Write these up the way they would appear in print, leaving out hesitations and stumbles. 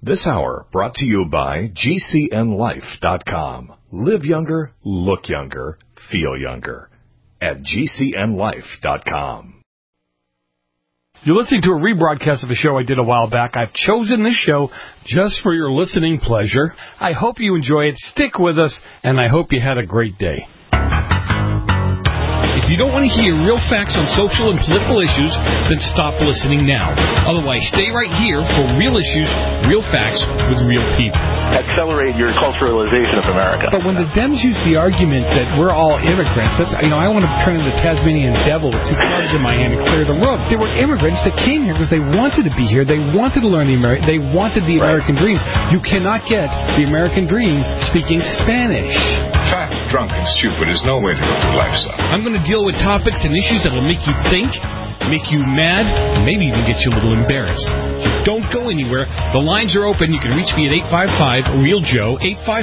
This hour brought to you by GCNLife.com. Live younger, look younger, feel younger at GCNLife.com. You're listening to a rebroadcast of a show I did a while back. I've chosen this show just for your listening pleasure. I hope you enjoy it. Stick with us, and I hope you had a great day. If you don't want to hear real facts on social and political issues, then stop listening now. Otherwise, stay right here for real issues, real facts with real people. Accelerate your culturalization of America. But when the Dems use the argument that we're all immigrants, that's, I want to turn into the Tasmanian devil with two clubs in my hand and clear the room. There were immigrants that came here because they wanted to be here. They wanted to learn they wanted the American dream. You cannot get the American dream speaking Spanish. Fat, drunk, and stupid is no way to go through life, son. I'm going to deal with topics and issues that will make you think, make you mad, and maybe even get you a little embarrassed. So don't go anywhere. The lines are open. You can reach me at 855-REAL-JOE,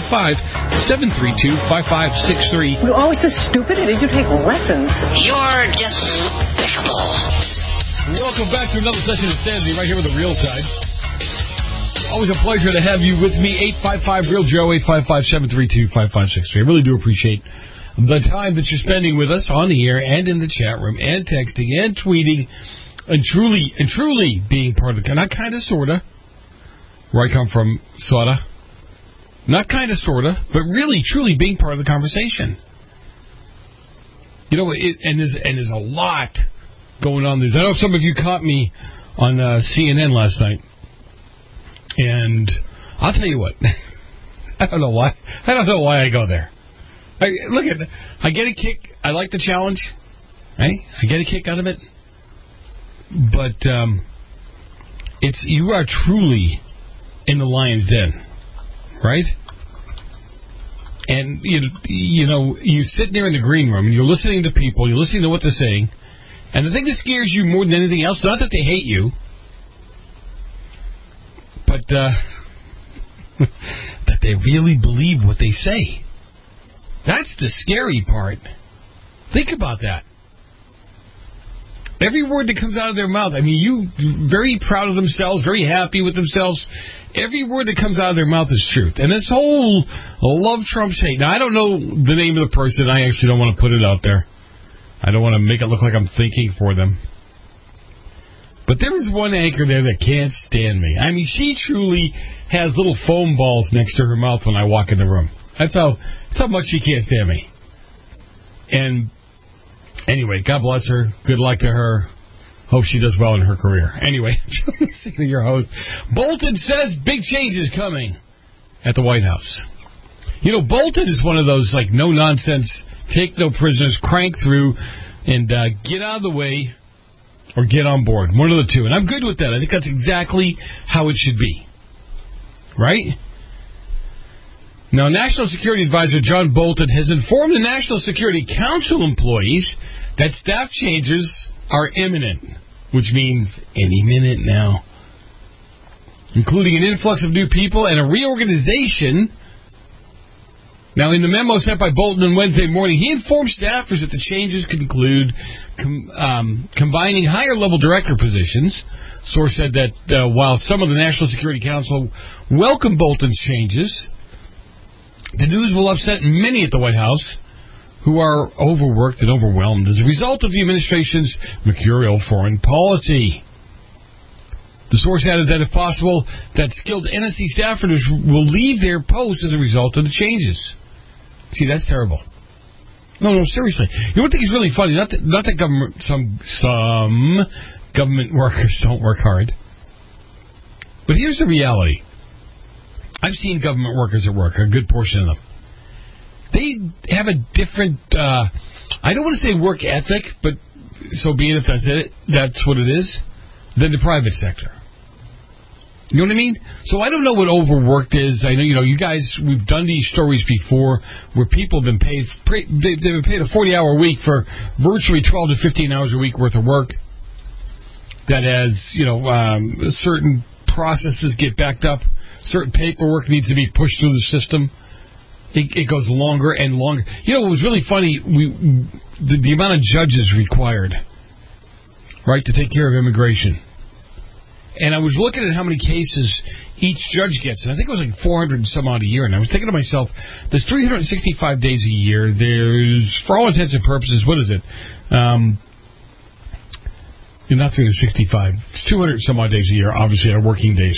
855-732-5563. You're always so stupid. Did you take lessons? You're despicable. Welcome back to another session of Sanity right here with the Real Time. Always a pleasure to have you with me. 855-REAL-JOE, 855-732-5563. I really do appreciate the time that you're spending with us on the air and in the chat room and texting and tweeting and truly being part of the... Not kind of, sort of. Where I come from, sort of. Not kind of, sort of, but really, truly being part of the conversation. You know, and there's a lot going on. I know some of you caught me on CNN last night. And I'll tell you what. I don't know why I go there. I get a kick. I like the challenge. Right? I get a kick out of it. But you are truly in the lion's den, right? And you know, you're sitting there in the green room and you're listening to people, you're listening to what they're saying, and the thing that scares you more than anything else, not that they hate you, but that they really believe what they say. That's the scary part. Think about that. Every word that comes out of their mouth, I mean, you very proud of themselves, very happy with themselves. Every word that comes out of their mouth is truth. And this whole love Trump's hate. Now, I don't know the name of the person. I actually don't want to put it out there. I don't want to make it look like I'm thinking for them. But there is one anchor there that can't stand me. I mean, she truly has little foam balls next to her mouth when I walk in the room. That's how much she can't stand me. And anyway, God bless her. Good luck to her. Hope she does well in her career. Anyway, your host. Bolton says big change is coming at the White House. You know, Bolton is one of those, like, no-nonsense, take no prisoners, crank through, and get out of the way or get on board. One of the two. And I'm good with that. I think that's exactly how it should be. Right? Now, National Security Advisor John Bolton has informed the National Security Council employees that staff changes are imminent, which means any minute now, including an influx of new people and a reorganization. Now, in the memo sent by Bolton on Wednesday morning, he informed staffers that the changes could include combining higher-level director positions. Source said that while some of the National Security Council welcomed Bolton's changes, the news will upset many at the White House who are overworked and overwhelmed as a result of the administration's mercurial foreign policy. The source added that, if possible, that skilled NSC staffers will leave their posts as a result of the changes. See, that's terrible. No, seriously. You know what I think is really funny? Not that government, some government workers don't work hard. But here's the reality. I've seen government workers at work, a good portion of them. They have a different, I don't want to say work ethic, but so be it if that's what it is, than the private sector. You know what I mean? So I don't know what overworked is. I know, you guys, we've done these stories before where people have been paid, they've been paid a 40-hour week for virtually 12 to 15 hours a week worth of work. That as, certain processes get backed up, certain paperwork needs to be pushed through the system. It goes longer and longer. It was really funny, the amount of judges required, right, to take care of immigration. And I was looking at how many cases each judge gets. And I think it was like 400 and some odd a year. And I was thinking to myself, there's 365 days a year. There's, for all intents and purposes, what is it? Not 365. It's 200 and some odd days a year, obviously, our working days.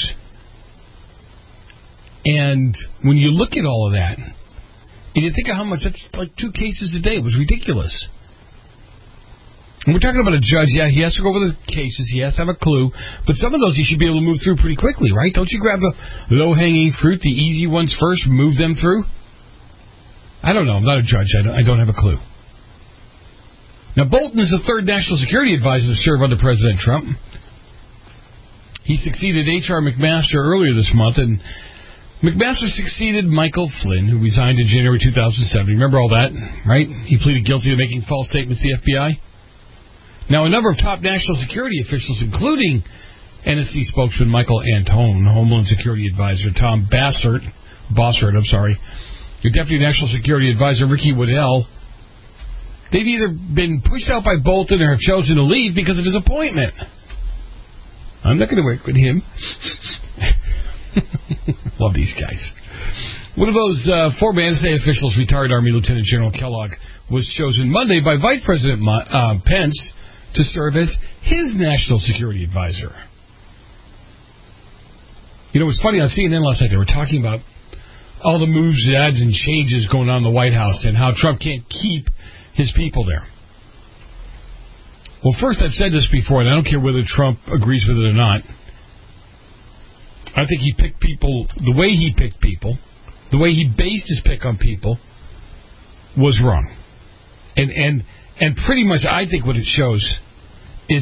And when you look at all of that, and you think of how much, that's like 2 cases a day. It was ridiculous. And we're talking about a judge, yeah, he has to go over the cases, he has to have a clue, but some of those you should be able to move through pretty quickly, right? Don't you grab the low-hanging fruit, the easy ones first, move them through? I don't know, I'm not a judge, I don't have a clue. Now, Bolton is the 3rd national security advisor to serve under President Trump. He succeeded H.R. McMaster earlier this month, and McMaster succeeded Michael Flynn, who resigned in January 2007. Remember all that, right? He pleaded guilty to making false statements to the FBI. Now, a number of top national security officials, including NSC spokesman Michael Antone, Homeland Security Advisor Tom Bossert, your Deputy National Security Advisor Ricky Waddell, they've either been pushed out by Bolton or have chosen to leave because of his appointment. I'm not going to work with him. Love these guys. One of those former NSA officials, retired Army Lieutenant General Kellogg, was chosen Monday by Vice President Pence to serve as his national security advisor. You know, it was funny on CNN last night. They were talking about all the moves, ads, and changes going on in the White House and how Trump can't keep his people there. Well, first, I've said this before, and I don't care whether Trump agrees with it or not. I think he picked people, the way he picked people, the way he based his pick on people was wrong. And pretty much I think what it shows is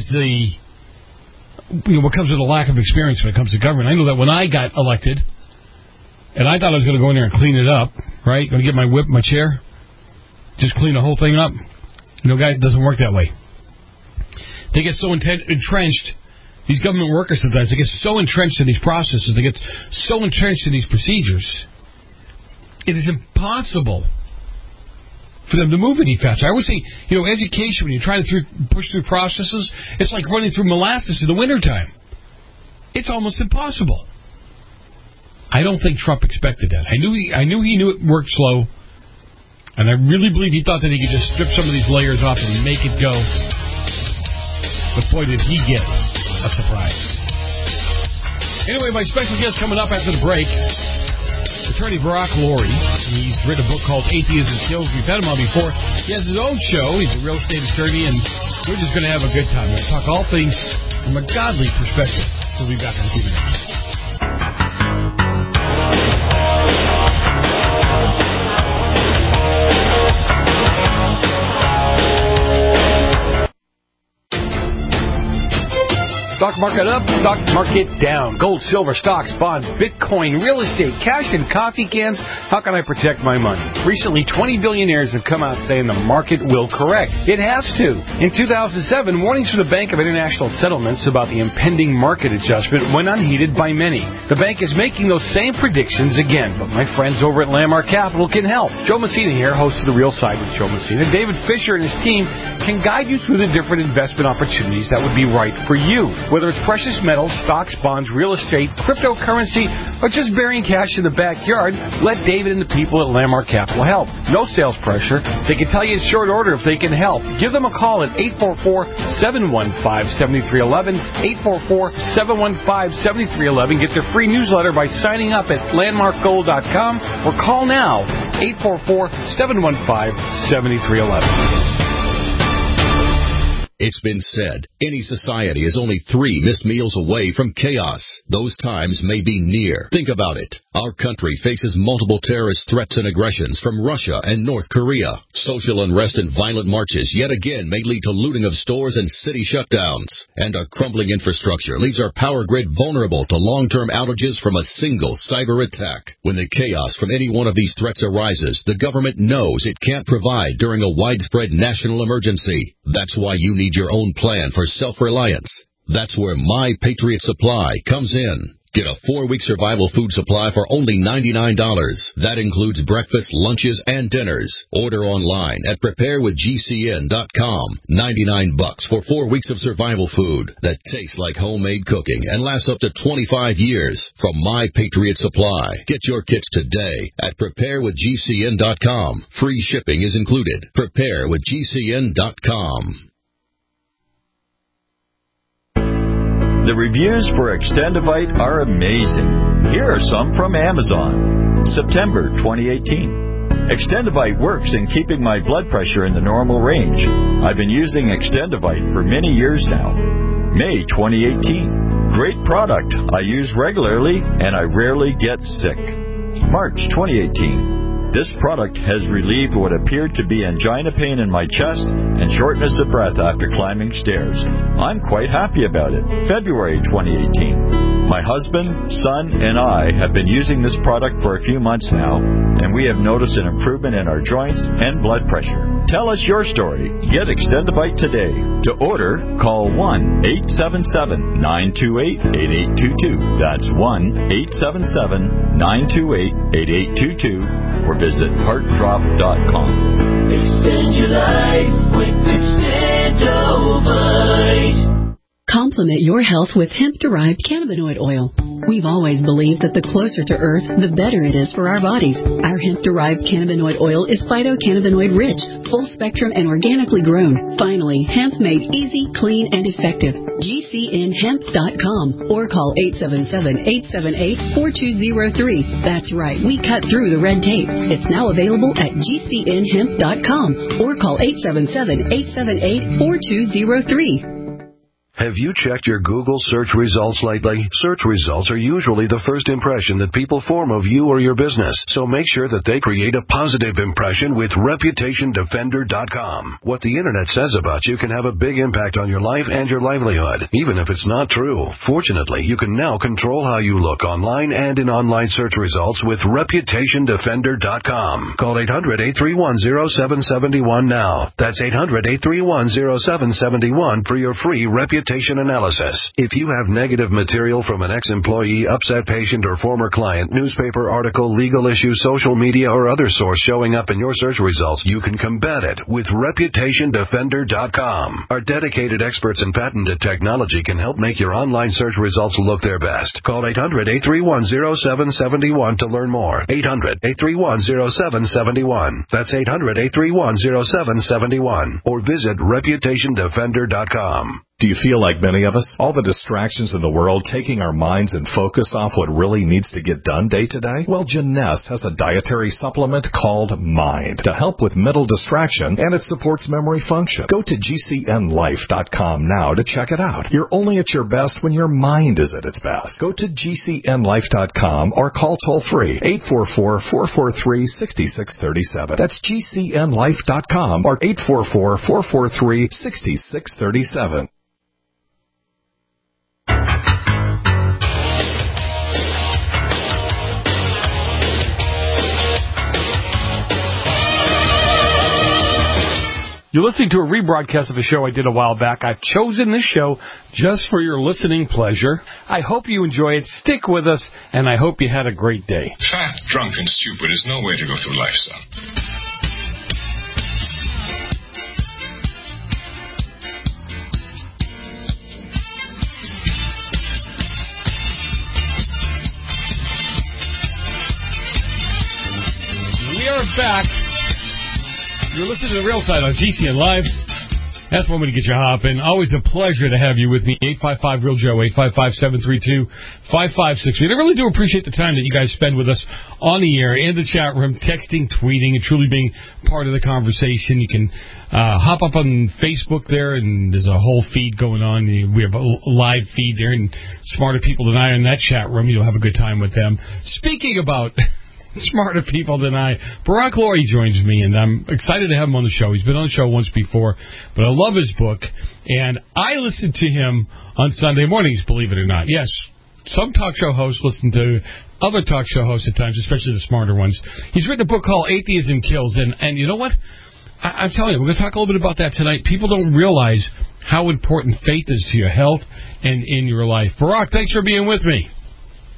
what comes with a lack of experience when it comes to government. I know that when I got elected, and I thought I was going to go in there and clean it up, right? Going to get my whip, my chair, just clean the whole thing up. Guy, it doesn't work that way. They get so entrenched. These government workers sometimes, they get so entrenched in these processes, they get so entrenched in these procedures, it is impossible for them to move any faster. I always say, education, when you're trying to push through processes, it's like running through molasses in the wintertime. It's almost impossible. I don't think Trump expected that. I knew he knew it worked slow, and I really believe he thought that he could just strip some of these layers off and make it go. But boy, did he get a surprise. Anyway, my special guest coming up after the break, attorney Barack Lurie. He's written a book called Atheism Kills. We've had him on before. He has his own show. He's a real estate attorney, and we're just going to have a good time. We're going to talk all things from a godly perspective. We'll be back in a few minutes. Stock market up, stock market down. Gold, silver, stocks, bonds, Bitcoin, real estate, cash, and coffee cans. How can I protect my money? Recently, 20 billionaires have come out saying the market will correct. It has to. In 2007, warnings from the Bank of International Settlements about the impending market adjustment went unheeded by many. The bank is making those same predictions again, but my friends over at Landmark Capital can help. Joe Messina here, host of The Real Side with Joe Messina. David Fisher and his team can guide you through the different investment opportunities that would be right for you. Whether it's precious metals, stocks, bonds, real estate, cryptocurrency, or just burying cash in the backyard, let David and the people at Landmark Capital help. No sales pressure. They can tell you in short order if they can help. Give them a call at 844-715-7311, 844-715-7311. Get their free newsletter by signing up at landmarkgold.com or call now, 844-715-7311. It's been said, any society is only 3 missed meals away from chaos. Those times may be near. Think about it. Our country faces multiple terrorist threats and aggressions from Russia and North Korea. Social unrest and violent marches yet again may lead to looting of stores and city shutdowns. And a crumbling infrastructure leaves our power grid vulnerable to long-term outages from a single cyber attack. When the chaos from any one of these threats arises, the government knows it can't provide during a widespread national emergency. That's why you need your own plan for self-reliance. That's where My Patriot Supply comes in. Get a 4-week survival food supply for only $99. That includes breakfast, lunches, and dinners. Order online at preparewithgcn.com. $99 for 4 weeks of survival food that tastes like homemade cooking and lasts up to 25 years from My Patriot Supply. Get your kits today at preparewithgcn.com. Free shipping is included. Preparewithgcn.com. The reviews for Extendivite are amazing. Here are some from Amazon. September 2018. Extendivite works in keeping my blood pressure in the normal range. I've been using Extendivite for many years now. May 2018. Great product. I use regularly and I rarely get sick. March 2018. This product has relieved what appeared to be angina pain in my chest and shortness of breath after climbing stairs. I'm quite happy about it. February 2018. My husband, son, and I have been using this product for a few months now, and we have noticed an improvement in our joints and blood pressure. Tell us your story. Get Extendivite today. To order, call 1-877-928-8822. That's 1-877-928-8822. Or visit heartdrop.com. Extend your life with Extendivite. Complement your health with hemp-derived cannabinoid oil. We've always believed that the closer to Earth, the better it is for our bodies. Our hemp-derived cannabinoid oil is phytocannabinoid-rich, full-spectrum, and organically grown. Finally, hemp made easy, clean, and effective. GCNhemp.com or call 877-878-4203. That's right, we cut through the red tape. It's now available at GCNhemp.com or call 877-878-4203. Have you checked your Google search results lately? Search results are usually the first impression that people form of you or your business, so make sure that they create a positive impression with ReputationDefender.com. What the Internet says about you can have a big impact on your life and your livelihood, even if it's not true. Fortunately, you can now control how you look online and in online search results with ReputationDefender.com. Call 800-831-0771 now. That's 800-831-0771 for your free reputation analysis. If you have negative material from an ex-employee, upset patient, or former client, newspaper article, legal issue, social media, or other source showing up in your search results, you can combat it with ReputationDefender.com. Our dedicated experts in patented technology can help make your online search results look their best. Call 800-831-0771 to learn more. 800-831-0771. That's 800-831-0771. Or visit ReputationDefender.com. Do you feel like many of us? All the distractions in the world taking our minds and focus off what really needs to get done day to day? Well, Jeunesse has a dietary supplement called Mind to help with mental distraction, and it supports memory function. Go to GCNlife.com now to check it out. You're only at your best when your mind is at its best. Go to GCNlife.com or call toll-free 844-443-6637. That's GCNlife.com or 844-443-6637. You're listening to a rebroadcast of a show I did a while back. I've chosen this show just for your listening pleasure. I hope you enjoy it. Stick with us, and I hope you had a great day. Fat, drunk, and stupid is no way to go through life, son. We are back. You're listening to The Real Side on GCN Live. That's one way to get you hopping. Always a pleasure to have you with me. 855-REAL-JOE, 855-732-5563. And I really do appreciate the time that you guys spend with us on the air, in the chat room, texting, tweeting, and truly being part of the conversation. You can hop up on Facebook there, and there's a whole feed going on. We have a live feed there, and smarter people than I in that chat room. You'll have a good time with them. Speaking about smarter people than I, Barack Lurie joins me, and I'm excited to have him on the show. He's been on the show once before, but I love his book, and I listened to him on Sunday mornings, believe it or not. Yes, some talk show hosts listen to other talk show hosts at times, especially the smarter ones. He's written a book called Atheism Kills, and you know what? I'm telling you, we're going to talk a little bit about that tonight. People don't realize how important faith is to your health and in your life. Barack, thanks for being with me.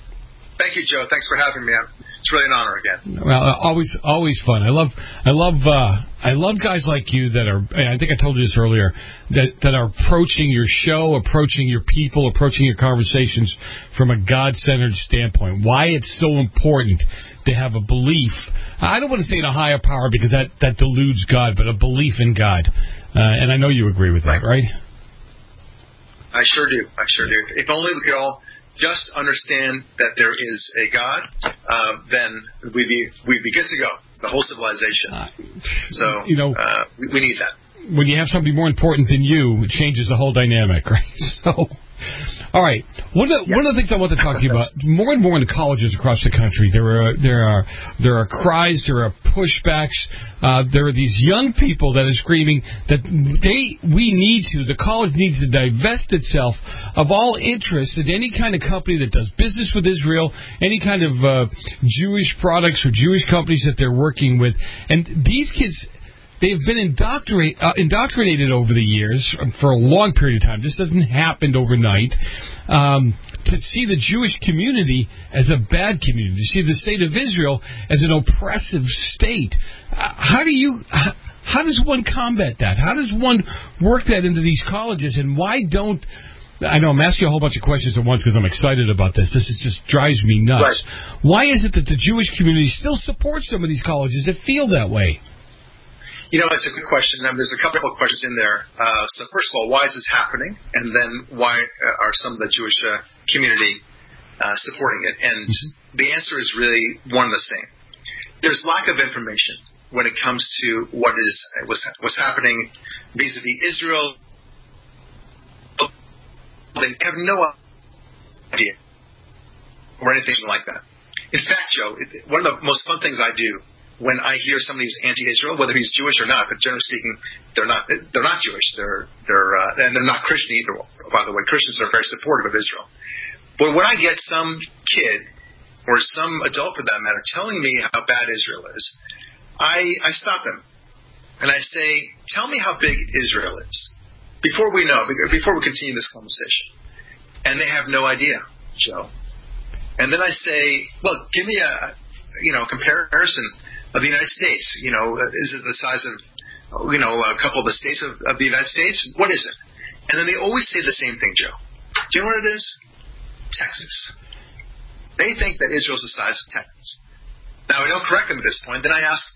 Thank you, Joe. Thanks for having me. It's really an honor again. Well, always fun. I love guys like you that are. I think I told you this earlier. That are approaching your show, approaching your people, approaching your conversations from a God-centered standpoint. Why it's so important to have a belief. I don't want to say in a higher power because that deludes God, but a belief in God. And I know you agree with that, right? I sure do. If only we could all just understand that there is a God, then we'd be good to go. The whole civilization. So we need that. When you have somebody more important than you, it changes the whole dynamic, right? So, all right. One of the things I want to talk to you about, more and more in the colleges across the country, there are cries, there are pushbacks. There are these young people that are screaming that the college needs to divest itself of all interest in any kind of company that does business with Israel, any kind of Jewish products or Jewish companies that they're working with. And these kids, they've been indoctrinated over the years for a long period of time. This doesn't happen overnight. To see the Jewish community as a bad community, to see the state of Israel as an oppressive state. How does one combat that? How does one work that into these colleges? And why don't... I know I'm asking you a whole bunch of questions at once because I'm excited about this. This just drives me nuts. Right. Why is it that the Jewish community still supports some of these colleges that feel that way? It's a good question. There's a couple of questions in there. So first of all, why is this happening? And then why are some of the Jewish community supporting it? And the answer is really one and the same. There's lack of information when it comes to what's happening vis-a-vis Israel. They have no idea or anything like that. In fact, Joe, one of the most fun things I do when I hear somebody's anti-Israel, whether he's Jewish or not, but generally speaking, they're not Jewish. And they're not Christian either. By the way, Christians are very supportive of Israel. But when I get some kid or some adult, for that matter, telling me how bad Israel is, I stop them and I say, "Tell me how big Israel is before we continue this conversation." And they have no idea, Joe. And then I say, "Well, give me a comparison of the United States. Is it the size of, a couple of the states of the United States? What is it?" And then they always say the same thing, Joe. Do you know what it is? Texas. They think that Israel's the size of Texas. Now, I don't correct them at this point. Then I ask,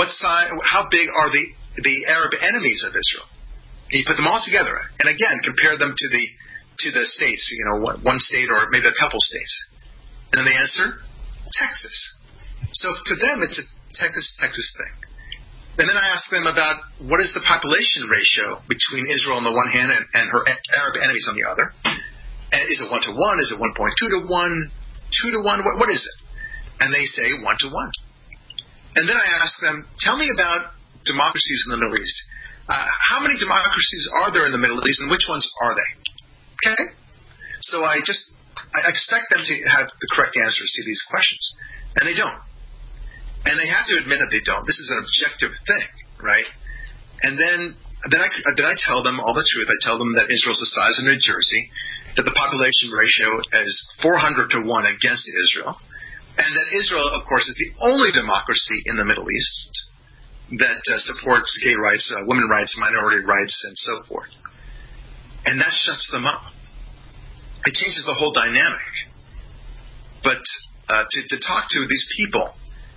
how big are the Arab enemies of Israel? And you put them all together, and again, compare them to the states, one state or maybe a couple states. And then they answer, Texas. So to them, it's a Texas thing. And then I ask them about what is the population ratio between Israel on the one hand and her Arab enemies on the other. And is it 1 to 1? Is it 1.2 to 1? 2 to 1? What is it? And they say 1 to 1. And then I ask them, tell me about democracies in the Middle East. How many democracies are there in the Middle East, and which ones are they? Okay? So I expect them to have the correct answers to these questions, and they don't. And they have to admit that they don't. This is an objective thing, right? And then I tell them all the truth. I tell them that Israel's the size of New Jersey, that the population ratio is 400 to 1 against Israel, and that Israel, of course, is the only democracy in the Middle East that supports gay rights, women's rights, minority rights, and so forth. And that shuts them up. It changes the whole dynamic. But to talk to these people,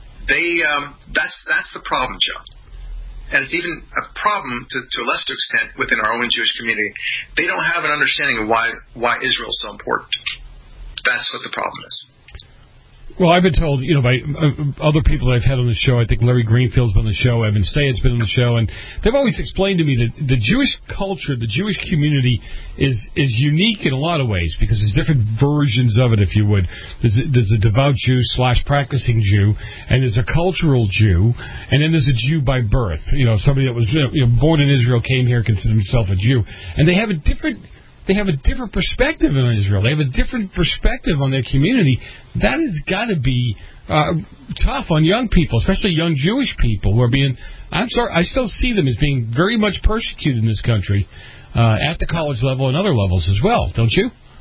that's the problem, Joe. And it's even a problem to a lesser extent within our own Jewish community. They don't have an understanding of why Israel is so important. That's what the problem is. Well, I've been told, by other people that I've had on the show. I think Larry Greenfield's been on the show. Evan Stayet's been on the show. And they've always explained to me that the Jewish culture, the Jewish community is unique in a lot of ways because there's different versions of it, if you would. There's a devout Jew / practicing Jew, and there's a cultural Jew, and then there's a Jew by birth. Somebody that was born in Israel, came here, considered himself a Jew. And they have a different perspective on Israel. They have a different perspective on their community. That has got to be tough on young people, especially young Jewish people who are being... I'm sorry, I still see them as being very much persecuted in this country at the college level and other levels as well, don't you?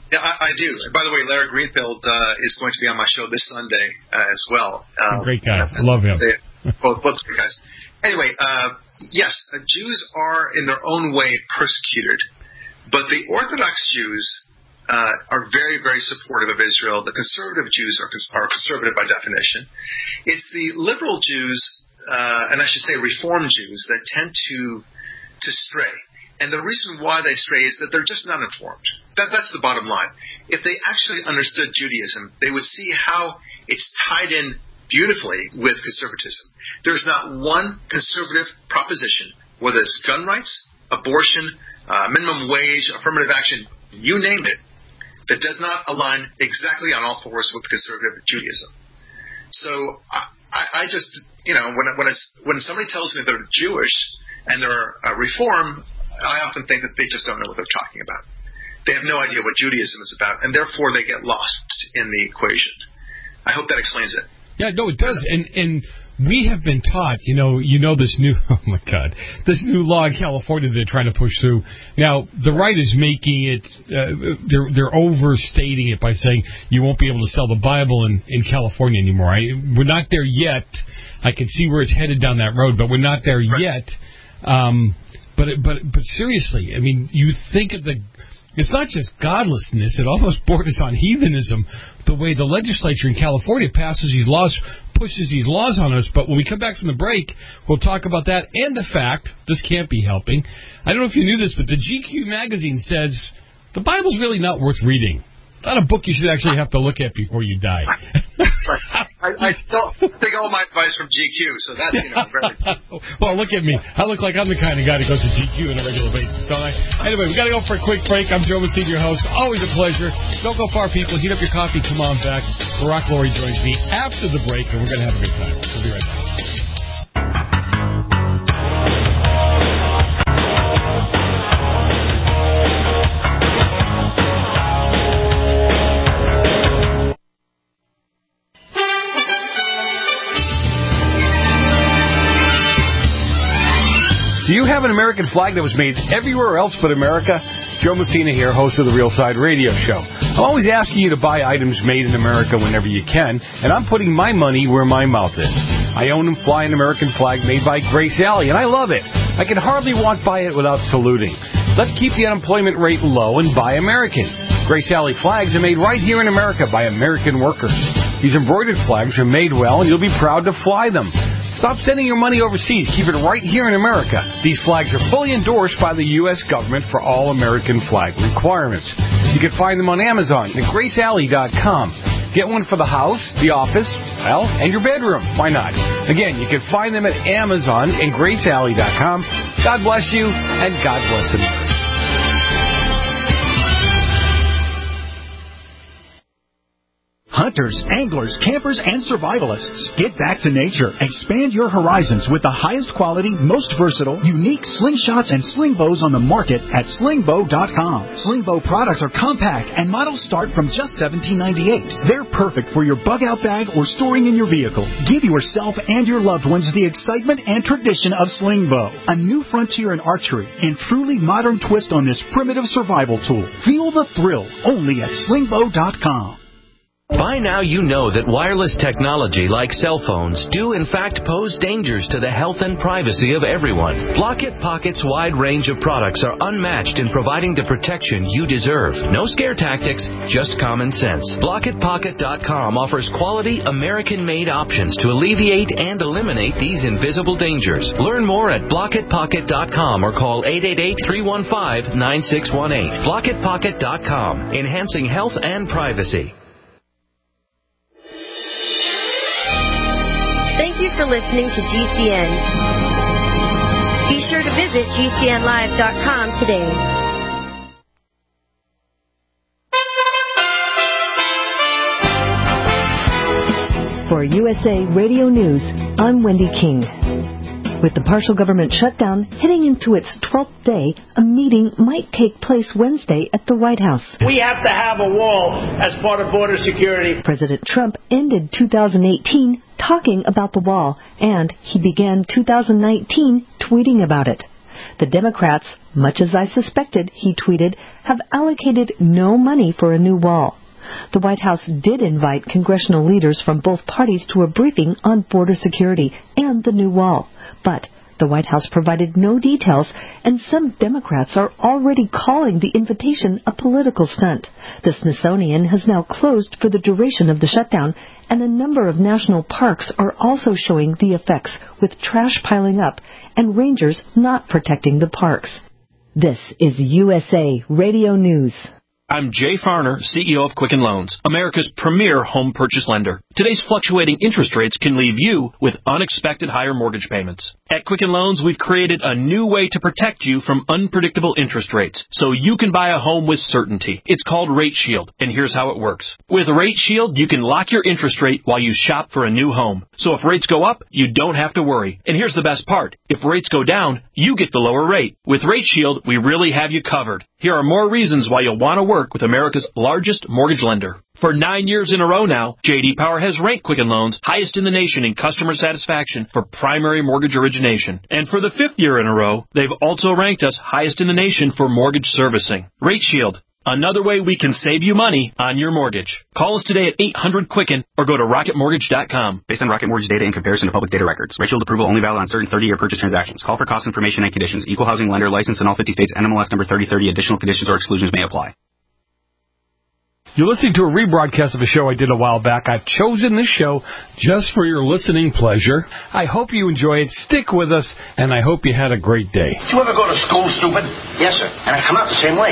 Yeah, I do. By the way, Larry Greenfield is going to be on my show this Sunday as well. Great guy. I love him. Both great guys. Anyway, yes, Jews are in their own way persecuted, but the Orthodox Jews are very, very supportive of Israel. The conservative Jews are conservative by definition. It's the liberal Jews, and I should say Reform Jews, that tend to stray. And the reason why they stray is that they're just not informed. That's the bottom line. If they actually understood Judaism, they would see how it's tied in beautifully with conservatism. There's not one conservative proposition, whether it's gun rights, abortion, minimum wage, affirmative action, you name it, that does not align exactly on all fours with conservative Judaism. So I just, when somebody tells me they're Jewish and they're Reform, I often think that they just don't know what they're talking about. They have no idea what Judaism is about, and therefore they get lost in the equation. I hope that explains it. Yeah, no, it does. And we have been taught, this new, this new law in California they're trying to push through. Now, the right is making it, they're overstating it by saying you won't be able to sell the Bible in California anymore. We're not there yet. I can see where it's headed down that road, but we're not there yet. But seriously, I mean, you think of it's not just godlessness, it almost borders on heathenism, the way the legislature in California passes these laws, pushes these laws on us. But when we come back from the break, we'll talk about that and the fact, this can't be helping. I don't know if you knew this, but the GQ magazine says the Bible's really not worth reading. Not a book you should actually have to look at before you die. I still take all my advice from GQ, so that's, very... Well, look at me. I look like I'm the kind of guy that goes to GQ on a regular basis, don't I? Anyway, we got to go for a quick break. I'm Joe Messina, your host. Always a pleasure. Don't go far, people. Heat up your coffee. Come on back. Barack Laurie joins me after the break, and we're going to have a good time. We'll be right back. Do you have an American flag that was made everywhere else but America? Joe Messina here, host of the Real Side Radio Show. I'm always asking you to buy items made in America whenever you can, and I'm putting my money where my mouth is. I own and fly an American flag made by Grace Alley, and I love it. I can hardly walk by it without saluting. Let's keep the unemployment rate low and buy American. Grace Alley flags are made right here in America by American workers. These embroidered flags are made well, and you'll be proud to fly them. Stop sending your money overseas. Keep it right here in America. These flags are fully endorsed by the U.S. government for all American flag requirements. You can find them on Amazon at GraceAlley.com. Get one for the house, the office, and your bedroom. Why not? Again, you can find them at Amazon and GraceAlley.com. God bless you, and God bless America. Hunters, anglers, campers, and survivalists. Get back to nature. Expand your horizons with the highest quality, most versatile, unique slingshots and sling bows on the market at slingbow.com. Slingbow products are compact and models start from just $17.98. They're perfect for your bug out bag or storing in your vehicle. Give yourself and your loved ones the excitement and tradition of Slingbow, a new frontier in archery and truly modern twist on this primitive survival tool. Feel the thrill only at slingbow.com. By now you know that wireless technology like cell phones do in fact pose dangers to the health and privacy of everyone. Block-It Pocket's wide range of products are unmatched in providing the protection you deserve. No scare tactics, just common sense. BlockItPocket.com offers quality American-made options to alleviate and eliminate these invisible dangers. Learn more at BlockItPocket.com or call 888-315-9618. BlockItPocket.com, enhancing health and privacy. Thank you for listening to GCN. Be sure to visit GCNlive.com today. For USA Radio News, I'm Wendy King. With the partial government shutdown heading into its 12th day, a meeting might take place Wednesday at the White House. We have to have a wall as part of border security. President Trump ended 2018 talking about the wall, and he began 2019 tweeting about it. The Democrats, much as I suspected, he tweeted, have allocated no money for a new wall. The White House did invite congressional leaders from both parties to a briefing on border security and the new wall. But the White House provided no details, and some Democrats are already calling the invitation a political stunt. The Smithsonian has now closed for the duration of the shutdown, and a number of national parks are also showing the effects, with trash piling up and rangers not protecting the parks. This is USA Radio News. I'm Jay Farner, CEO of Quicken Loans, America's premier home purchase lender. Today's fluctuating interest rates can leave you with unexpected higher mortgage payments. At Quicken Loans, we've created a new way to protect you from unpredictable interest rates, so you can buy a home with certainty. It's called Rate Shield, and here's how it works. With Rate Shield, you can lock your interest rate while you shop for a new home. So if rates go up, you don't have to worry. And here's the best part. If rates go down, you get the lower rate. With Rate Shield, we really have you covered. Here are more reasons why you'll want to work with America's largest mortgage lender. For 9 years in a row now, J.D. Power has ranked Quicken Loans highest in the nation in customer satisfaction for primary mortgage origination. And for the 5th year in a row, they've also ranked us highest in the nation for mortgage servicing. Rate Shield, another way we can save you money on your mortgage. Call us today at 800-QUICKEN or go to rocketmortgage.com. Based on Rocket Mortgage data in comparison to public data records. Rate Shield approval only valid on certain 30-year purchase transactions. Call for cost information and conditions. Equal housing lender licensed in all 50 states. NMLS number 3030. Additional conditions or exclusions may apply. You're listening to a rebroadcast of a show I did a while back. I've chosen this show just for your listening pleasure. I hope you enjoy it. Stick with us, and I hope you had a great day. Did you ever go to school, stupid? Yes, sir. And I come out the same way.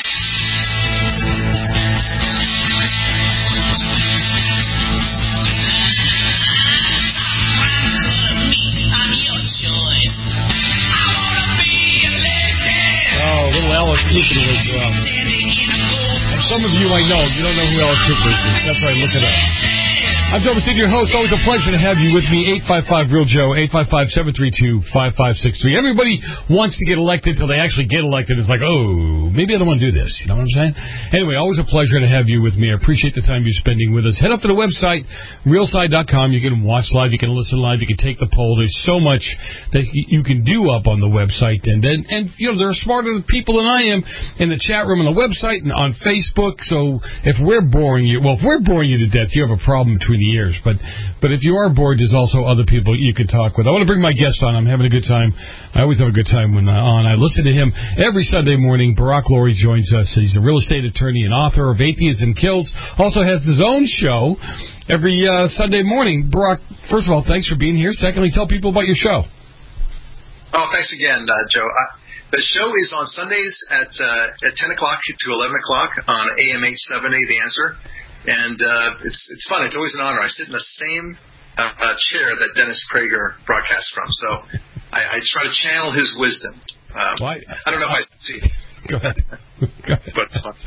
Oh, little Alice Cooper wakes you up. Some of you I know. You don't know who Alice Cooper is. That's right. Look it up. I'm Joe Messina, your host. Always a pleasure to have you with me. 855-REAL-JOE, 855-732-5563. Everybody wants to get elected until they actually get elected. It's like, oh, maybe I don't want to do this. You know what I'm saying? Anyway, always a pleasure to have you with me. I appreciate the time you're spending with us. Head up to the website, realside.com. You can watch live. You can listen live. You can take the poll. There's so much that you can do up on the website. And you know, there are smarter people than I am in the chat room on the website and on Facebook. So if we're boring you to death, you have a problem between the ears. But if you are bored, there's also other people you can talk with. I want to bring my guest on. I'm having a good time. I always have a good time when on. I listen to him every Sunday morning. Barack Lurie joins us. He's a real estate attorney and author of Atheism Kills. Also has his own show every Sunday morning. Barack, first of all, thanks for being here. Secondly, tell people about your show. Oh, thanks again, Joe. The show is on Sundays at 10 o'clock to 11 o'clock on AM 870, The Answer. And it's fun. It's always an honor. I sit in the same chair that Dennis Prager broadcasts from. So I try to channel his wisdom. I don't know if I succeed. Go ahead. But it's fun.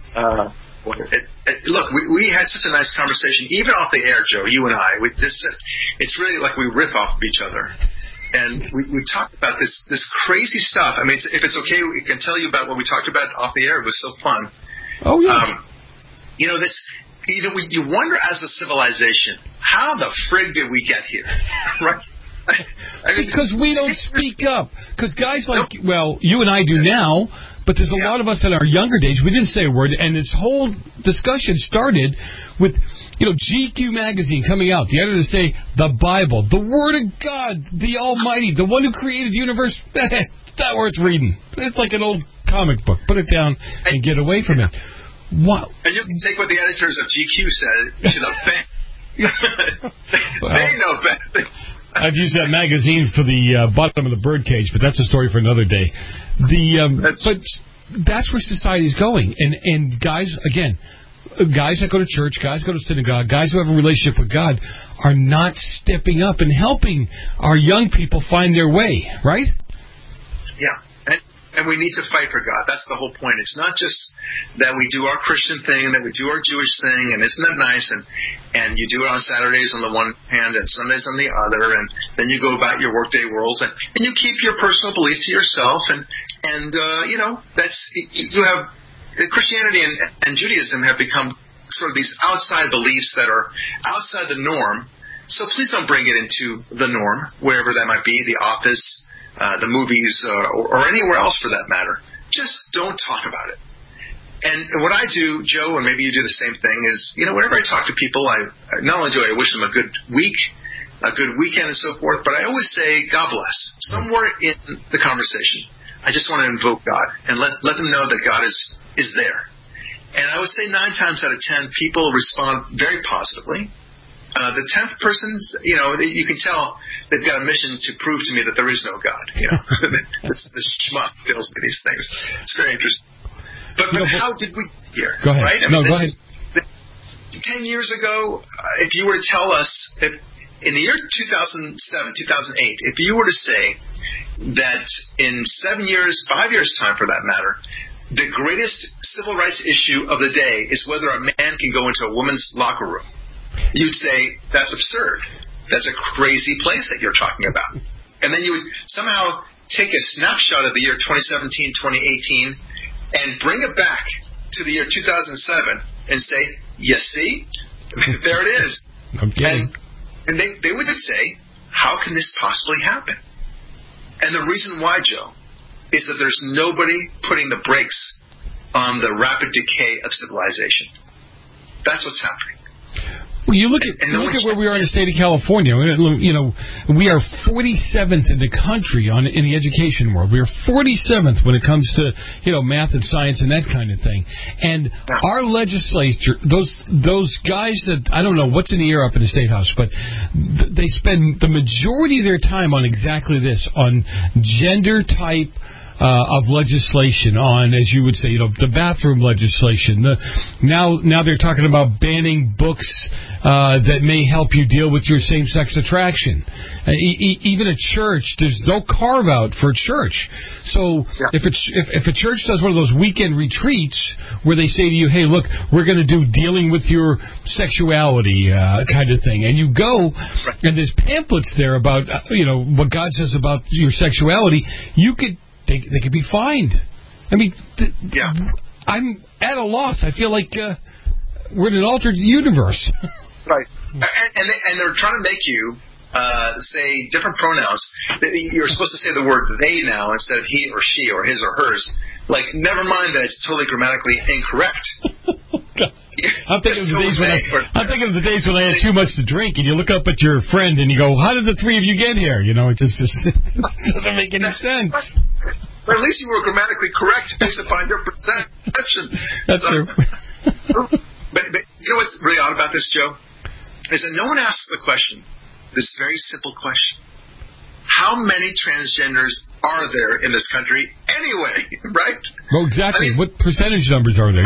Look, we had such a nice conversation, even off the air, Joe, you and I. It's really like we riff off of each other. And we talked about this crazy stuff. I mean, if it's okay, we can tell you about what we talked about off the air. It was so fun. Oh, yeah. You wonder as a civilization, how the frig did we get here? Right? Because we don't speak up. Because guys like, well, you and I do now, but there's a lot of us in our younger days, we didn't say a word, and this whole discussion started with, GQ magazine coming out. The editors say, the Bible, the Word of God, the Almighty, the one who created the universe. It's not worth reading. It's like an old comic book. Put it down and get away from it. Wow. And you can take what the editors of GQ said, which is a bang. They know better. I've used that magazine for the bottom of the birdcage, but that's a story for another day. But that's where society's going. And guys, again, guys that go to church, guys go to synagogue, guys who have a relationship with God are not stepping up and helping our young people find their way, right? Yeah. And we need to fight for God. That's the whole point. It's not just that we do our Christian thing, that we do our Jewish thing, and isn't that nice? And you do it on Saturdays on the one hand and Sundays on the other, and then you go about your workday worlds, and you keep your personal belief to yourself, and that's you have Christianity and Judaism have become sort of these outside beliefs that are outside the norm. So please don't bring it into the norm, wherever that might be, the office, the movies, or anywhere else for that matter. Just don't talk about it. And what I do, Joe, and maybe you do the same thing, is, whenever I talk to people, I not only do I wish them a good week, a good weekend, and so forth, but I always say, God bless. Somewhere in the conversation, I just want to invoke God and let them know that God is there. And I would say 9 times out of 10, people respond very positively. The 10th person, you can tell they've got a mission to prove to me that there is no God. This schmuck tells me these things. It's very interesting. But how did we get here? Go ahead. Right? Go ahead. 10 years ago, if you were to tell us, in the year 2007, 2008, if you were to say that in 7 years, 5 years' time for that matter, the greatest civil rights issue of the day is whether a man can go into a woman's locker room, you'd say, that's absurd. That's a crazy place that you're talking about. And then you would somehow take a snapshot of the year 2017, 2018, and bring it back to the year 2007 and say, you see? There it is. Okay. And they would say, how can this possibly happen? And the reason why, Joe, is that there's nobody putting the brakes on the rapid decay of civilization. That's what's happening. Well, you look at where we are in the state of California. We are 47th in the country in the education world. We are 47th when it comes to math and science and that kind of thing. And our legislature, those guys that I don't know what's in the air up in the State House, but they spend the majority of their time on exactly this, on gender type of legislation, on, as you would say, the bathroom legislation. Now they're talking about banning books that may help you deal with your same-sex attraction. Even a church, there's no carve-out for a church. So if a church does one of those weekend retreats where they say to you, hey, look, we're going to do dealing with your sexuality kind of thing, and you go, and there's pamphlets there about what God says about your sexuality, they could be fined. I mean, I'm at a loss. I feel like we're in an altered universe. Right. And they're trying to make you say different pronouns. You're supposed to say the word they now instead of he or she or his or hers. Like, never mind that it's totally grammatically incorrect. I'm thinking of the days when I had too much to drink, and you look up at your friend and you go, how did the three of you get here? It just doesn't make any sense. But at least you were grammatically correct based upon your perception. That's true. But you know what's really odd about this, Joe? Is that no one asks the question, this very simple question. How many transgenders are there in this country anyway, right? Well, exactly. What percentage numbers are there?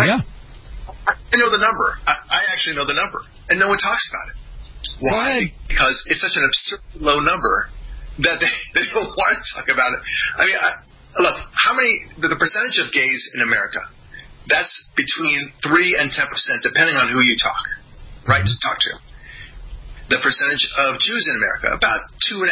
I know the number. I actually know the number. And no one talks about it. Why? Because it's such an absurdly low number that they don't want to talk about it. I mean, look, the percentage of gays in America, that's between 3 and 10%, depending on who you talk, right, to talk to. The percentage of Jews in America, about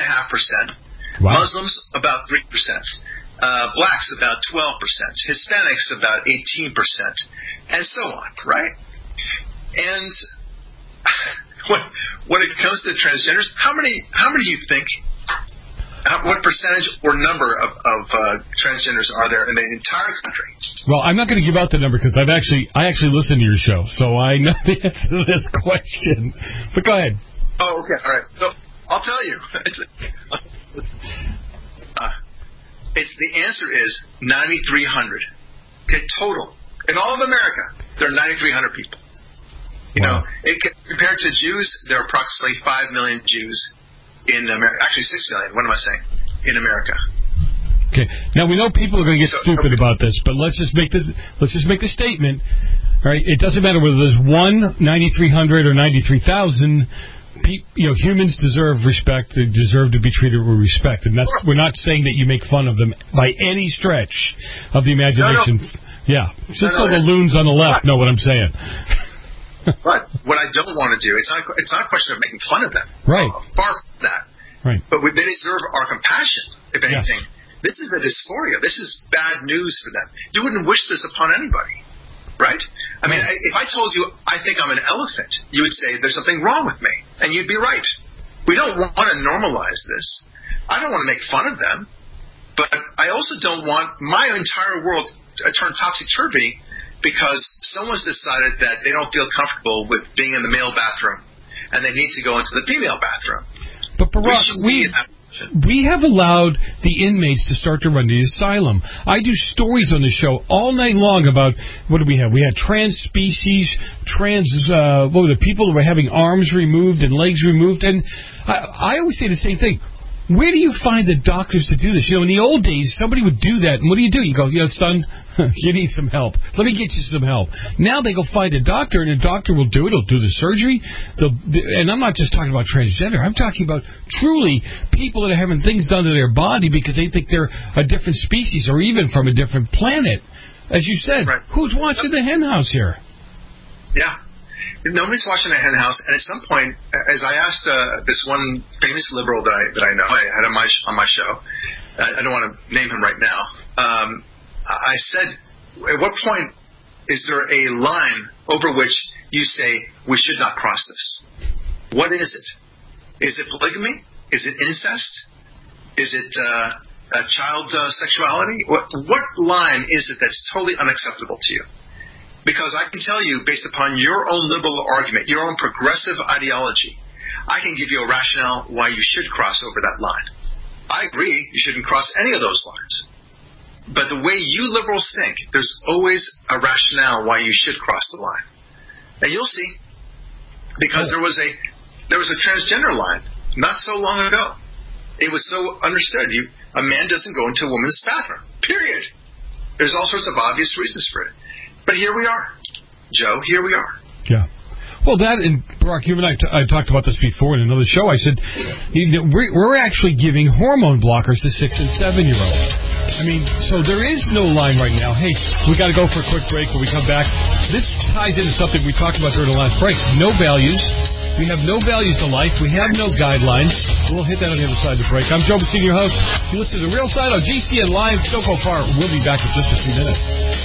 2.5%. Wow. Muslims, about 3%. Blacks, about 12%. Hispanics, about 18%. And so on, right? And when it comes to transgenders, how many do you think, what percentage or number of transgenders are there in the entire country? Well, I'm not going to give out the number because I actually listen to your show, so I know the answer to this question. But go ahead. Oh, okay, all right. So I'll tell you. The answer is 9,300. Okay, total. In all of America, there are 9,300 people. Compared to Jews, there are approximately 5 million Jews in America. Actually, 6 million. What am I saying? In America. Okay. Now we know people are going to get stupid about this, but let's just make the statement. All right. It doesn't matter whether there's 9,300 or 93,000. Humans deserve respect. They deserve to be treated with respect, and we're not saying that you make fun of them by any stretch of the imagination. No. Yeah, just so the loons on the left know what I'm saying. But what I don't want to do, it's not a question of making fun of them. Right. Far from that. Right. But they deserve our compassion, if anything. Yes. This is a dysphoria. This is bad news for them. You wouldn't wish this upon anybody, right? I mean, if I told you I think I'm an elephant, you would say there's something wrong with me, and you'd be right. We don't want to normalize this. I don't want to make fun of them. But I also don't want my entire world to turn topsy-turvy because someone's decided that they don't feel comfortable with being in the male bathroom and they need to go into the female bathroom. But Barack, we have allowed the inmates to start to run the asylum. I do stories on the show all night long about, what do we have? We had trans species, what were the people who were having arms removed and legs removed. And I always say the same thing. Where do you find the doctors to do this? In the old days, somebody would do that, and what do? You go, son, you need some help. Let me get you some help. Now they go find a doctor, and the doctor will do it. He'll do the surgery. And I'm not just talking about transgender. I'm talking about truly people that are having things done to their body because they think they're a different species or even from a different planet. As you said, right. Who's watching the hen house here? Yeah. Nobody's watching the hen house, and at some point, as I asked this one famous liberal that I know, I had on my show, I don't want to name him right now, I said, at what point is there a line over which you say, we should not cross this? What is it? Is it polygamy? Is it incest? Is it child sexuality? What line is it that's totally unacceptable to you? Because I can tell you, based upon your own liberal argument, your own progressive ideology, I can give you a rationale why you should cross over that line. I agree you shouldn't cross any of those lines. But the way you liberals think, there's always a rationale why you should cross the line. And you'll see. Because there was a transgender line not so long ago. It was so understood. A man doesn't go into a woman's bathroom. Period. There's all sorts of obvious reasons for it. But here we are, Joe. Here we are. Yeah. Well, that and Barack, you and I talked about this before in another show. I said we're actually giving hormone blockers to 6 and 7-year-olds. I mean, so there is no line right now. Hey, we got to go for a quick break. When we come back, this ties into something we talked about during the last break. No values. We have no values to life. We have no guidelines. We'll hit that on the other side of the break. I'm Joe Messina, your host. You listen to The Real Side on GCN Live. Don't go far. We'll be back in just a few minutes.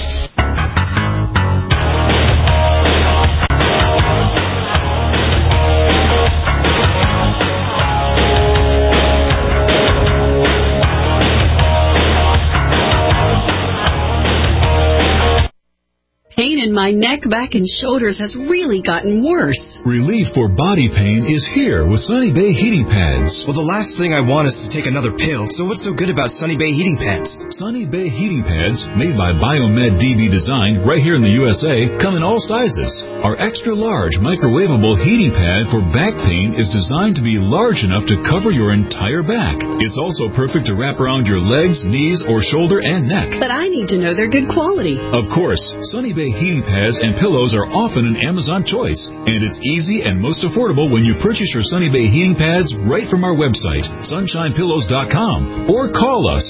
Pain in my neck, back, and shoulders has really gotten worse. Relief for body pain is here with Sunny Bay Heating Pads. Well, the last thing I want is to take another pill, so what's so good about Sunny Bay Heating Pads? Sunny Bay Heating Pads, made by Biomed DB Design right here in the USA, come in all sizes. Our extra-large microwavable heating pad for back pain is designed to be large enough to cover your entire back. It's also perfect to wrap around your legs, knees, or shoulder and neck. But I need to know they're good quality. Of course, Sunny Bay heating pads and pillows are often an Amazon choice, and it's easy and most affordable when you purchase your Sunny Bay heating pads right from our website, sunshinepillows.com, or call us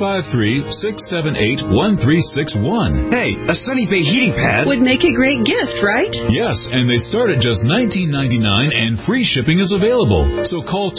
253-678-1361. Hey, a Sunny Bay heating pad would make a great gift, right? Yes, and they start at just $19.99 and free shipping is available. So call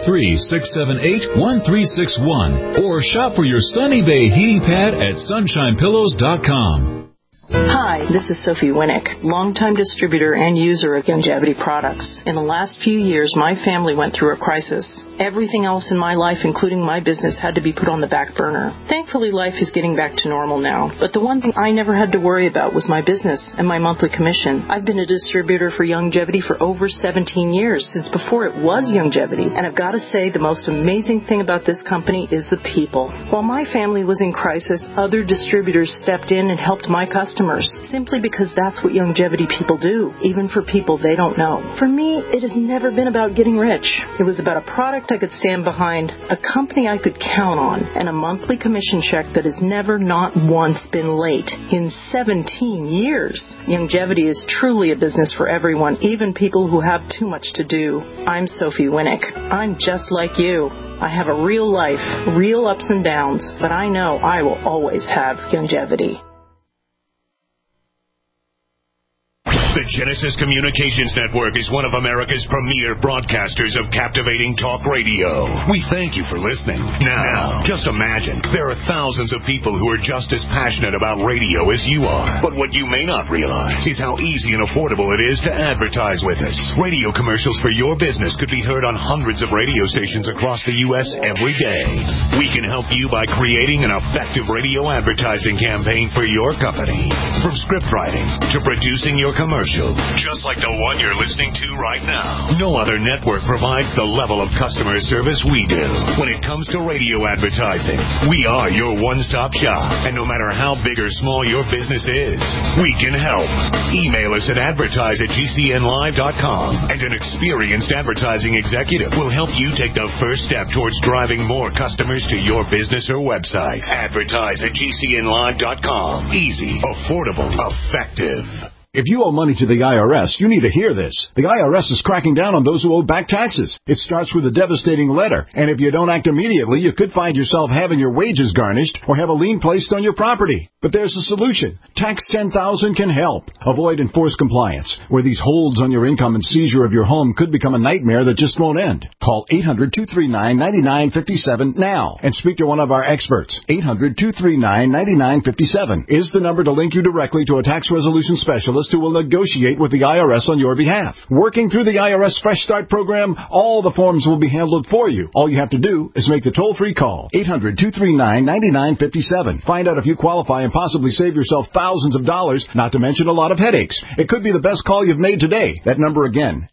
253-678-1361 or shop for your Sunny Bay heating pad at sunshinepillows.com. Hi, this is Sophie Winnick, longtime distributor and user of Youngevity products. In the last few years, my family went through a crisis. Everything else in my life, including my business, had to be put on the back burner. Thankfully, life is getting back to normal now. But the one thing I never had to worry about was my business and my monthly commission. I've been a distributor for Youngevity for over 17 years, since before it was Youngevity. And I've got to say, the most amazing thing about this company is the people. While my family was in crisis, other distributors stepped in and helped my customers, simply because that's what Youngevity people do, even for people they don't know. For me, it has never been about getting rich. It was about a product I could stand behind, a company I could count on, and a monthly commission check that has never, not once, been late in 17 years. Youngevity is truly a business for everyone, even people who have too much to do. I'm Sophie Winnick. I'm just like you. I have a real life, real ups and downs, but I know I will always have Youngevity. The Genesis Communications Network is one of America's premier broadcasters of captivating talk radio. We thank you for listening. Now, just imagine, there are thousands of people who are just as passionate about radio as you are. But what you may not realize is how easy and affordable it is to advertise with us. Radio commercials for your business could be heard on hundreds of radio stations across the U.S. every day. We can help you by creating an effective radio advertising campaign for your company. From script writing to producing your commercial, just like the one you're listening to right now. No other network provides the level of customer service we do. When it comes to radio advertising, we are your one-stop shop. And no matter how big or small your business is, we can help. Email us at advertise@gcnlive.com, and an experienced advertising executive will help you take the first step towards driving more customers to your business or website. Advertise@gcnlive.com. Easy, affordable, effective. If you owe money to the IRS, you need to hear this. The IRS is cracking down on those who owe back taxes. It starts with a devastating letter, and if you don't act immediately, you could find yourself having your wages garnished or have a lien placed on your property. But there's a solution. Tax 10,000 can help. Avoid enforced compliance, where these holds on your income and seizure of your home could become a nightmare that just won't end. Call 800-239-9957 now and speak to one of our experts. 800-239-9957 is the number to link you directly to a tax resolution specialist who will negotiate with the IRS on your behalf. Working through the IRS Fresh Start program, all the forms will be handled for you. All you have to do is make the toll-free call. 800-239-9957. Find out if you qualify and possibly save yourself thousands of dollars, not to mention a lot of headaches. It could be the best call you've made today. That number again,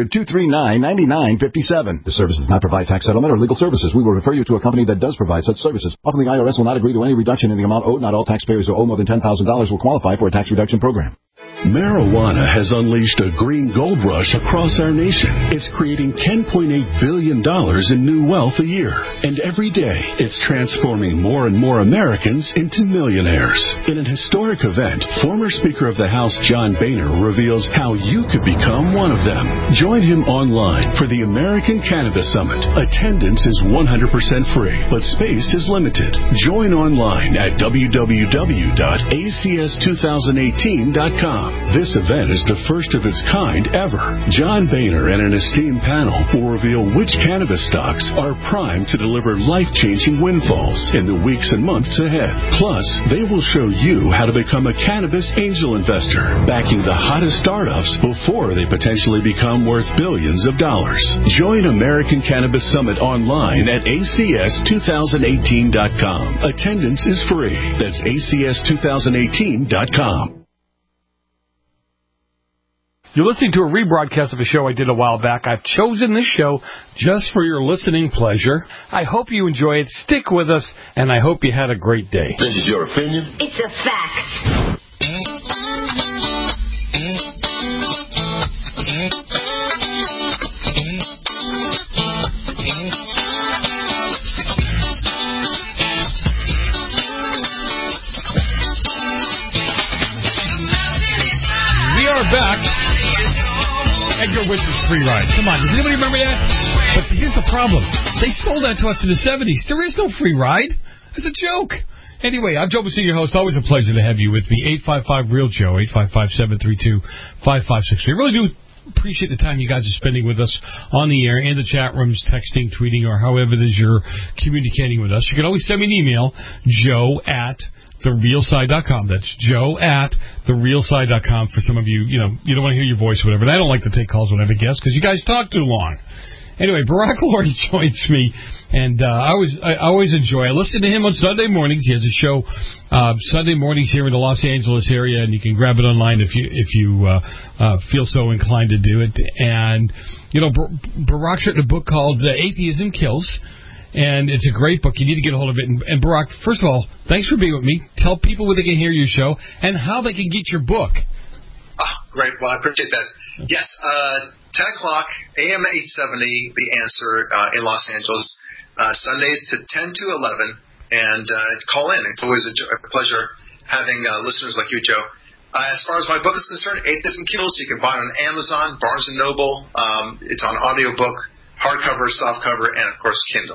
800-239-9957. The service does not provide tax settlement or legal services. We will refer you to a company that does provide such services. Often the IRS will not agree to any reduction in the amount owed. Not all taxpayers who owe more than $10,000 will qualify for a tax reduction program. Marijuana has unleashed a green gold rush across our nation. It's creating $10.8 billion in new wealth a year. And every day, it's transforming more and more Americans into millionaires. In an historic event, former Speaker of the House John Boehner reveals how you could become one of them. Join him online for the American Cannabis Summit. Attendance is 100% free, but space is limited. Join online at www.acs2018.com. This event is the first of its kind ever. John Boehner and an esteemed panel will reveal which cannabis stocks are primed to deliver life-changing windfalls in the weeks and months ahead. Plus, they will show you how to become a cannabis angel investor, backing the hottest startups before they potentially become worth billions of dollars. Join American Cannabis Summit online at acs2018.com. Attendance is free. That's acs2018.com. You're listening to a rebroadcast of a show I did a while back. I've chosen this show just for your listening pleasure. I hope you enjoy it. Stick with us, and I hope you had a great day. This is your opinion? It's a fact. We are back. Edgar Witch's Free Ride. Come on, does anybody remember that? But here's the problem. They sold that to us in the 70s. There is no free ride. It's a joke. Anyway, I'm Joe Basile, your host. Always a pleasure to have you with me. 855-REAL-JOE, 855-732-5563. I really do appreciate the time you guys are spending with us on the air, in the chat rooms, texting, tweeting, or however it is you're communicating with us. You can always send me an email, joe@therealside.com. That's joe@therealside.com. For some of you, you don't want to hear your voice or whatever. And I don't like to take calls when I have a guest because you guys talk too long. Anyway, Barack Laurie joins me, and I always enjoy. I listen to him on Sunday mornings. He has a show Sunday mornings here in the Los Angeles area, and you can grab it online if you feel so inclined to do it. And Barack's written a book called Atheism Kills. And it's a great book. You need to get a hold of it. And Barack, first of all, thanks for being with me. Tell people where they can hear your show and how they can get your book. Great. Well, I appreciate that. Yes, 10 o'clock, AM 870, The Answer in Los Angeles, Sundays to 10 to 11. And call in. It's always a pleasure having listeners like you, Joe. As far as my book is concerned, Atheism Kills, you can buy it on Amazon, Barnes & Noble. It's on audiobook, hardcover, softcover, and, of course, Kindle.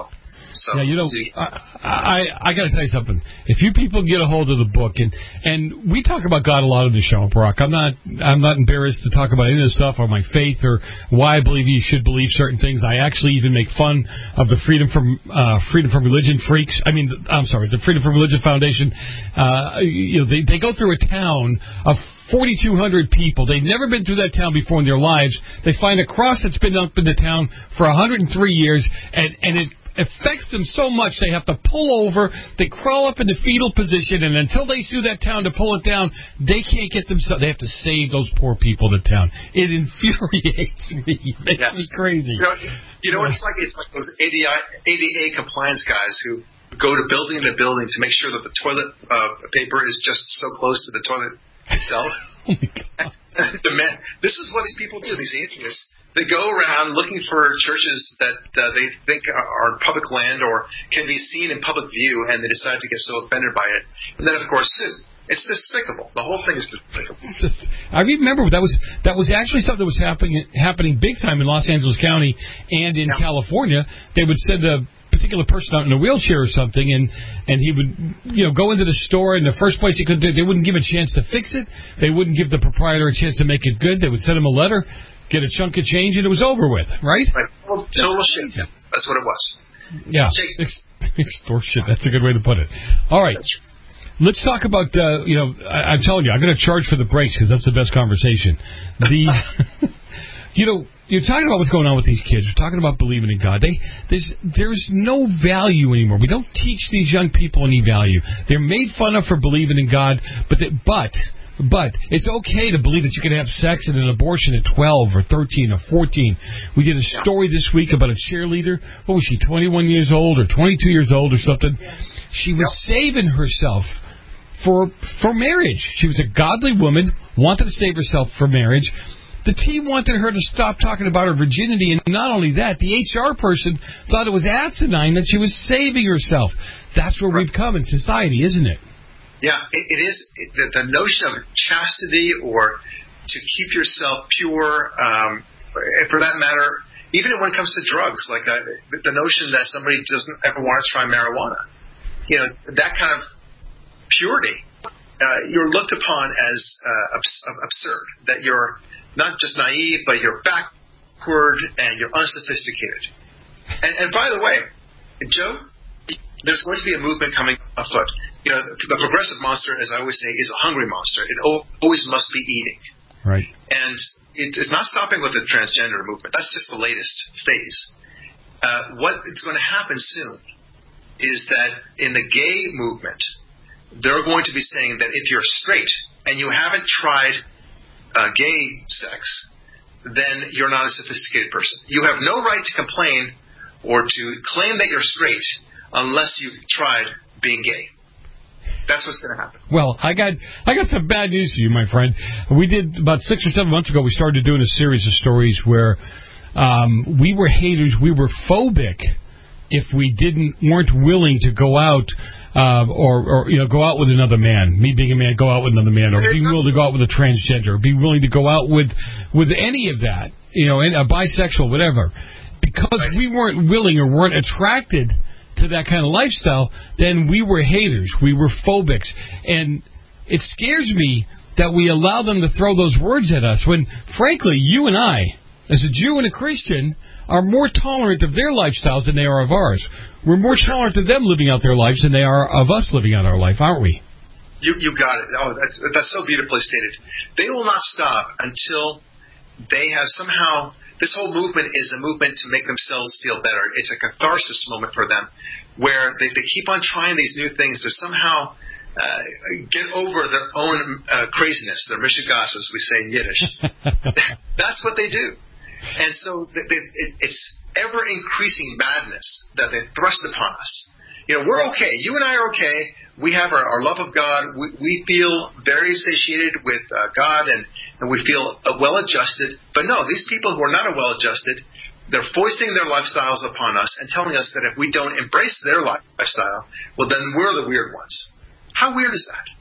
So, yeah, you know, I got to tell you something. If you people get a hold of the book, and we talk about God a lot on the show, Brock. I'm not embarrassed to talk about any of this stuff or my faith or why I believe you should believe certain things. I actually even make fun of the Freedom from Religion freaks. The Freedom from Religion Foundation. They go through a town of 4,200 people. They've never been through that town before in their lives. They find a cross that's been up in the town for 103 years, and it affects them so much they have to pull over. They crawl up in the fetal position, and until they sue that town to pull it down, they can't get themselves. They have to save those poor people in the town. It infuriates me. It makes me crazy. You know what it's like? It's like those ADA compliance guys who go to building to building to make sure that the toilet paper is just so close to the toilet itself. Oh my God. This is what these people do, these atheists. They go around looking for churches that they think are public land or can be seen in public view, and they decide to get so offended by it. And then, of course, sue. It's despicable. The whole thing is despicable. I remember that was actually something that was happening big time in Los Angeles County and in California. They would send a particular person out in a wheelchair or something, and he would go into the store, and the first place he could do, they wouldn't give a chance to fix it. They wouldn't give the proprietor a chance to make it good. They would send him a letter, get a chunk of change, and it was over with, right? Total shit. That's what it was. Yeah. Extortion. That's a good way to put it. All right. Let's talk about, I'm telling you, I'm going to charge for the breaks because that's the best conversation. You're talking about what's going on with these kids. You're talking about believing in God. There's no value anymore. We don't teach these young people any value. They're made fun of for believing in God, but it's okay to believe that you can have sex and an abortion at 12 or 13 or 14. We did a story this week about a cheerleader. What was she, 21 years old or 22 years old or something? She was saving herself for marriage. She was a godly woman, wanted to save herself for marriage. The team wanted her to stop talking about her virginity, and not only that, the HR person thought it was asinine that she was saving herself. That's where we've come in society, isn't it? Yeah, it is. The notion of chastity or to keep yourself pure, for that matter, even when it comes to drugs, like the notion that somebody doesn't ever want to try marijuana, that kind of purity, you're looked upon as absurd, that you're not just naive, but you're backward and you're unsophisticated. And by the way, Joe, there's going to be a movement coming afoot. The progressive monster, as I always say, is a hungry monster. It always must be eating. Right. And it's not stopping with the transgender movement. That's just the latest phase. What is going to happen soon is that in the gay movement, they're going to be saying that if you're straight and you haven't tried gay sex, then you're not a sophisticated person. You have no right to complain or to claim that you're straight unless you've tried being gay. That's what's going to happen. Well, I got some bad news for you, my friend. We did about 6 or 7 months ago. We started doing a series of stories where we were haters, we were phobic if we weren't willing to go out or go out with another man. Me being a man, go out with another man, or being willing to go out with a transgender, or be willing to go out with any of that, a bisexual, whatever. Because we weren't willing or weren't attracted to that kind of lifestyle, then we were haters. We were phobics. And it scares me that we allow them to throw those words at us when, frankly, you and I, as a Jew and a Christian, are more tolerant of their lifestyles than they are of ours. We're more tolerant of them living out their lives than they are of us living out our life, aren't we? You got it. Oh, that's so beautifully stated. They will not stop until they have somehow... This whole movement is a movement to make themselves feel better. It's a catharsis moment for them where they keep on trying these new things to somehow get over their own craziness, their mishigas, as we say in Yiddish. That's what they do. And so it's ever-increasing madness that they thrust upon us. We're okay. You and I are okay. We have our love of God. We feel very satiated with God, and we feel well-adjusted. But no, these people who are not well-adjusted, they're foisting their lifestyles upon us and telling us that if we don't embrace their lifestyle, well, then we're the weird ones. How weird is that?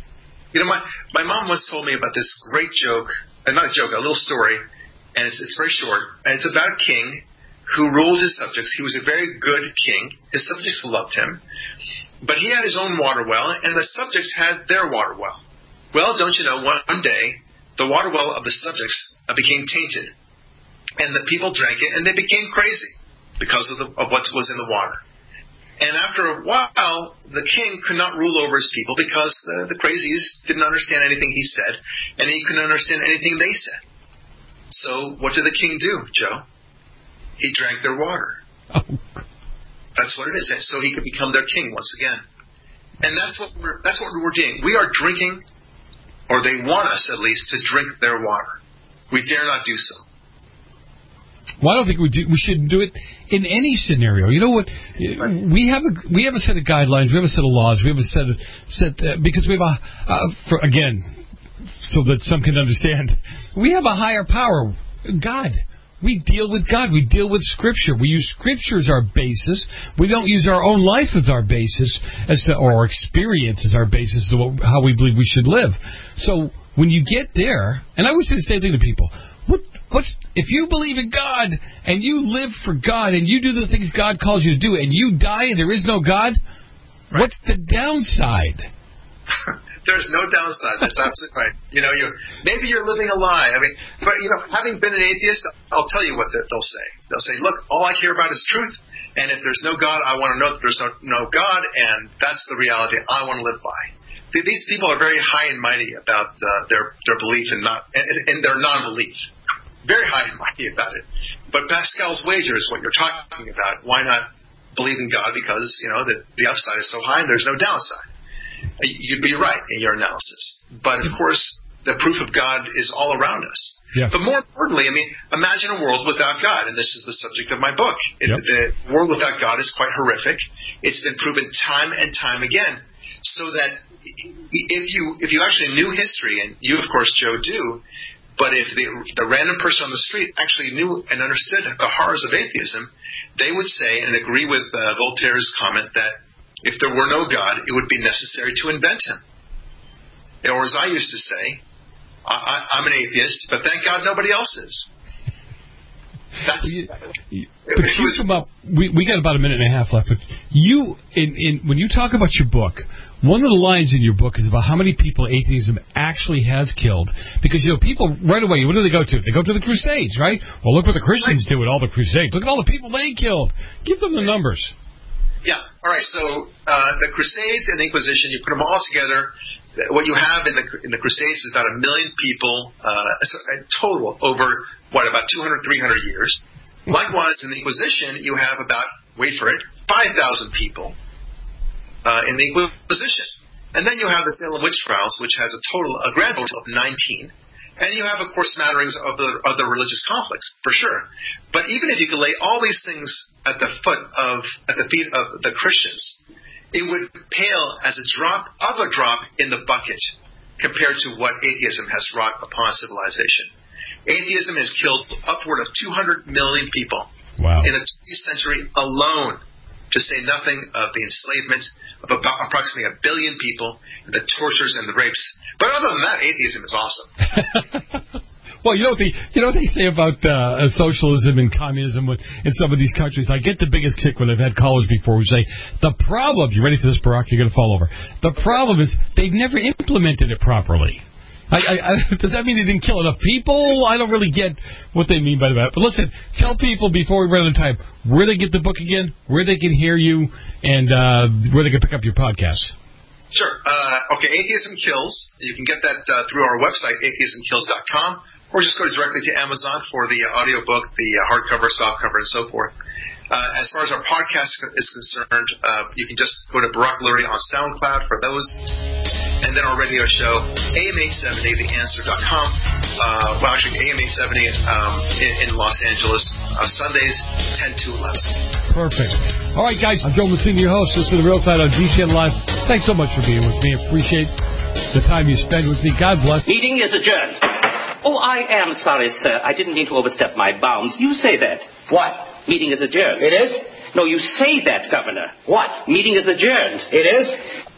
My mom once told me about this great joke, not a joke, a little story, and it's very short. And it's about a king who ruled his subjects. He was a very good king. His subjects loved him. But he had his own water well, and the subjects had their water well. Well, don't you know, one day, the water well of the subjects became tainted. And the people drank it, and they became crazy because of what was in the water. And after a while, the king could not rule over his people because the crazies didn't understand anything he said, and he couldn't understand anything they said. So what did the king do, Joe? He drank their water. Oh. That's what it is. So he could become their king once again. And that's what we're doing. We are drinking, or they want us at least to drink their water. We dare not do so. Well, I don't think we shouldn't do it in any scenario. You know what? We have a set of guidelines. We have a set of laws. We have a set because we have again, so that some can understand. We have a higher power, God. We deal with God. We deal with Scripture. We use Scripture as our basis. We don't use our own life as our basis, or our experience as our basis of how we believe we should live. So when you get there, and I always say the same thing to people. If you believe in God and you live for God and you do the things God calls you to do and you die and there is no God, what's the downside? There's no downside. That's absolutely right. Maybe you're living a lie. But having been an atheist, I'll tell you what they'll say. They'll say, look, all I care about is truth, and if there's no God, I want to know that there's no God, and that's the reality I want to live by. These people are very high and mighty about their belief and their non-belief. Very high and mighty about it. But Pascal's wager is what you're talking about. Why not believe in God? Because, the upside is so high and there's no downside. You'd be right in your analysis. But, of course, the proof of God is all around us. Yeah. But more importantly, imagine a world without God. And this is the subject of my book. The world without God is quite horrific. It's been proven time and time again. So that if you actually knew history, and you, of course, Joe, do, but if the random person on the street actually knew and understood the horrors of atheism, they would say and agree with Voltaire's comment that if there were no God, it would be necessary to invent him. Or as I used to say, I'm an atheist, but thank God nobody else is. We got about a minute and a half left, but when you talk about your book, one of the lines in your book is about how many people atheism actually has killed. Because, people right away, what do they go to? They go to the Crusades, right? Well, look what the Christians do with all the Crusades. Look at all the people they killed. Give them the numbers. Yeah. All right. So the Crusades and the Inquisition, you put them all together. What you have in the Crusades is about 1 million people total over, about 200, 300 years. Likewise, in the Inquisition, you have about, wait for it, 5,000 people in the Inquisition. And then you have the Salem witch trials, which has a grand total of 19. And you have, of course, smatterings of the religious conflicts, for sure. But even if you could lay all these things at the feet of the Christians, it would pale as a drop in the bucket compared to what atheism has wrought upon civilization. Atheism has killed upward of 200 million people in the 20th century alone, to say nothing of the enslavement of about approximately 1 billion people, and the tortures and the rapes. But other than that, atheism is awesome. Well, you know what they say about socialism and communism in some of these countries? I get the biggest kick when I've had callers before who say, the problem, you ready for this, Barack? You're going to fall over. The problem is they've never implemented it properly. Does that mean they didn't kill enough people? I don't really get what they mean by that. But listen, tell people before we run out of time where they get the book again, where they can hear you, and where they can pick up your podcast. Sure. Okay, Atheism Kills. You can get that through our website, atheismkills.com, or just go directly to Amazon for the audiobook, the hardcover, softcover, and so forth. As far as our podcast is concerned, you can just go to Barack Lurie on SoundCloud for those. And then our radio show, AM870, theanswer.com. Actually, AM870 in Los Angeles, Sundays, 10 to 11. Perfect. All right, guys. I'm Joe Messina, your host. This is The Real Side on GCN Live. Thanks so much for being with me. I appreciate the time you spend with me. God bless. Meeting is adjourned. Oh, I am sorry, sir. I didn't mean to overstep my bounds. You say that. What? Meeting is adjourned. It is? No, you say that, Governor. What? Meeting is adjourned. It is?